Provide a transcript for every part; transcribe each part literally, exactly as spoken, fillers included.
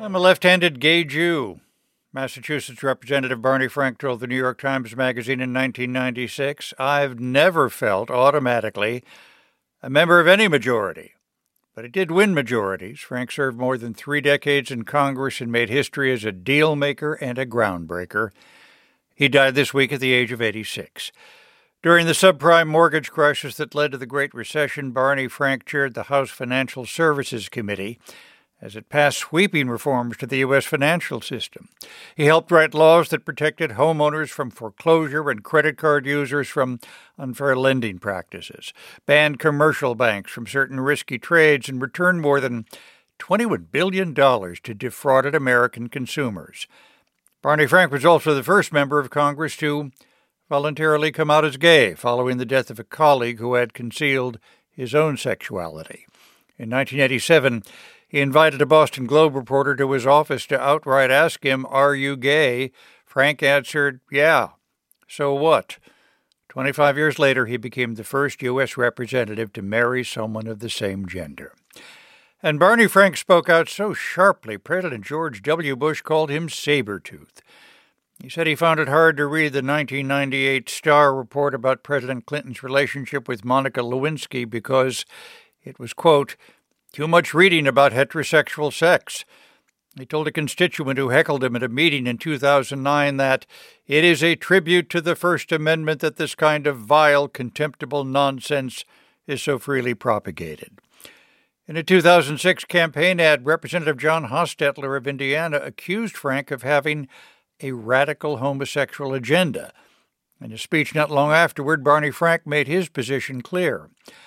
I'm a left-handed gay Jew. Massachusetts Representative Barney Frank told the New York Times Magazine in nineteen ninety-six, "I've never felt automatically a member of any majority. But it did win majorities." Frank served more than three decades in Congress and made history as a deal maker and a groundbreaker. He died this week at the age of eighty-six. During the subprime mortgage crisis that led to the Great Recession, Barney Frank chaired the House Financial Services Committee as it passed sweeping reforms to the U S financial system. He helped write laws that protected homeowners from foreclosure and credit card users from unfair lending practices, banned commercial banks from certain risky trades, and returned more than twenty-one billion dollars to defrauded American consumers. Barney Frank was also the first member of Congress to voluntarily come out as gay following the death of a colleague who had concealed his own sexuality. In nineteen eighty-seven, he invited a Boston Globe reporter to his office to outright ask him, "Are you gay?" Frank answered, "Yeah, so what?" twenty-five years later, he became the first U S representative to marry someone of the same gender. And Barney Frank spoke out so sharply, President George W. Bush called him Sabretooth. He said he found it hard to read the nineteen ninety-eight Star report about President Clinton's relationship with Monica Lewinsky because it was, quote, too much reading about heterosexual sex. He told a constituent who heckled him at a meeting in two thousand nine that it is a tribute to the First Amendment that this kind of vile, contemptible nonsense is so freely propagated. In a two thousand six campaign ad, Representative John Hostetler of Indiana accused Frank of having a radical homosexual agenda. In a speech not long afterward, Barney Frank made his position clear.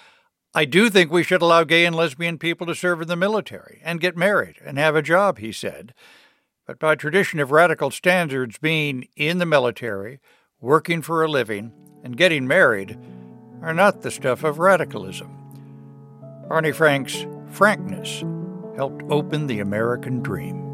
"I do think we should allow gay and lesbian people to serve in the military and get married and have a job," he said. But by tradition of radical standards, being in the military, working for a living, and getting married are not the stuff of radicalism. Barney Frank's frankness helped open the American dream.